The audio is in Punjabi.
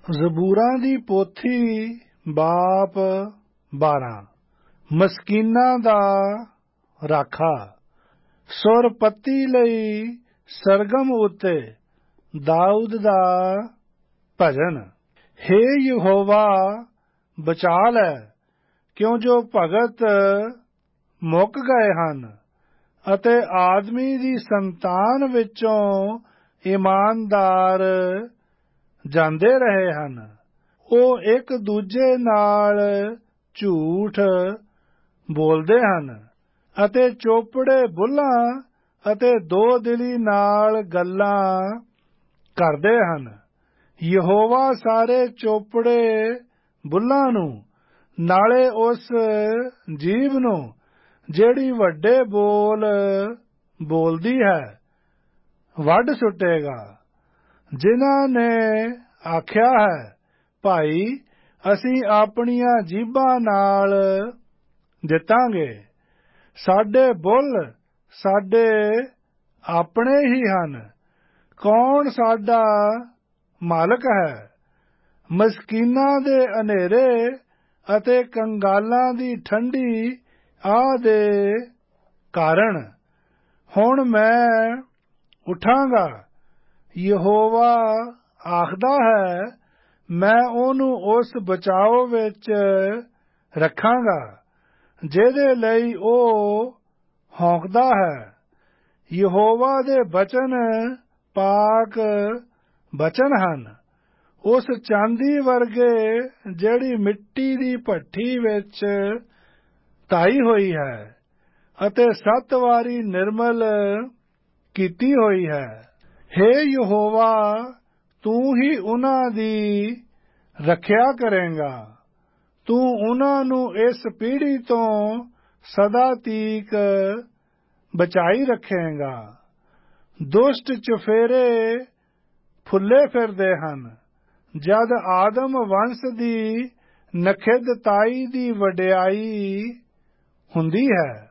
ਜ਼ਬੂਰਾਂ ਦੀ ਪੋਥੀ ਬਾਪ 12 ਮਸਕੀਨਾਂ ਦਾ ਰਾਖਾ। ਸੁਰ ਪੱਤੀ ਲਈ ਸਰਗਮ ਉੱਤੇ ਦਾਊਦ ਦਾ ਭਜਨ। ਹੇ ਯਹੋਵਾ ਬਚਾ ਲੈ, ਕਿਉਂ ਜੋ ਭਗਤ ਮੁੱਕ ਗਏ ਹਨ ਅਤੇ ਆਦਮੀ ਦੀ ਸੰਤਾਨ ਵਿੱਚੋਂ ਇਮਾਨਦਾਰ ਜਾਂਦੇ ਰਹੇ ਹਨ। ਉਹ ਇੱਕ ਦੂਜੇ ਨਾਲ ਝੂਠ ਬੋਲਦੇ ਹਨ ਅਤੇ ਚੋਪੜੇ ਬੁੱਲਾਂ ਅਤੇ ਦੋ ਦਿਲੀ ਨਾਲ ਗੱਲਾਂ ਕਰਦੇ ਹਨ। ਯਹੋਵਾ ਸਾਰੇ ਚੋਪੜੇ ਬੁੱਲਾਂ ਨੂੰ ਨਾਲੇ ਉਸ ਜੀਭ ਨੂੰ ਜਿਹੜੀ ਵੱਡੇ ਬੋਲ ਬੋਲਦੀ ਹੈ ਵੱਢ ਸੁੱਟੇਗਾ। ਜਿਨ੍ਹਾਂ ਨੇ ਆਖਿਆ ਹੈ, ਭਾਈ ਅਸੀਂ ਆਪਣੀਆਂ ਜੀਭਾਂ ਨਾਲ ਦਿੱਤਾਂਗੇ, ਸਾਡੇ ਬੁੱਲ ਸਾਡੇ ਆਪਣੇ ਹੀ ਹਨ, ਕੌਣ ਸਾਡਾ ਮਾਲਕ ਹੈ। ਮਸਕੀਨਾਂ ਦੇ ਹਨੇਰੇ ਅਤੇ ਕੰਗਾਲਾਂ ਦੀ ਠੰਡੀ ਆਹ ਦੇ ਕਾਰਨ ਹੁਣ ਮੈਂ ਉਠਾਂਗਾ। ਯਹੋਵਾ ਆਖਦਾ ਹੈ, ਮੈਂ ਉਹਨੂੰ ਉਸ ਬਚਾਓ ਵਿੱਚ ਰੱਖਾਂਗਾ ਜਿਹਦੇ ਲਈ ਉਹ ਹੌਂਕਦਾ ਹੈ। ਯਹੋਵਾ ਦੇ ਬਚਨ ਪਾਕ ਬਚਨ ਹਨ, ਉਸ ਚਾਂਦੀ ਵਰਗੇ ਜਿਹੜੀ ਮਿੱਟੀ ਦੀ ਭੱਠੀ ਵਿੱਚ ਧਾਈ ਹੋਈ ਹੈ ਅਤੇ 7 ਵਾਰੀ ਨਿਰਮਲ ਕੀਤੀ ਹੋਈ ਹੈ। ਹੇ ਯਹੋਵਾ, ਤੂੰ ਹੀ ਉਹਨਾਂ ਦੀ ਰੱਖਿਆ ਕਰੇਂਗਾ, ਤੂੰ ਉਹਨਾਂ ਨੂੰ ਇਸ ਪੀੜ੍ਹੀ ਤੋਂ ਸਦਾ ਤੀਕ ਬਚਾਈ ਰੱਖੇਂਗਾ। ਦੁਸ਼ਟ ਚੁਫੇਰੇ ਫੁੱਲੇ ਫਿਰਦੇ ਹਨ, ਜਦ ਆਦਮ ਵੰਸ਼ ਦੀ ਨਖਿੱਧਤਾਈ ਦੀ ਵਡਿਆਈ ਹੁੰਦੀ ਹੈ।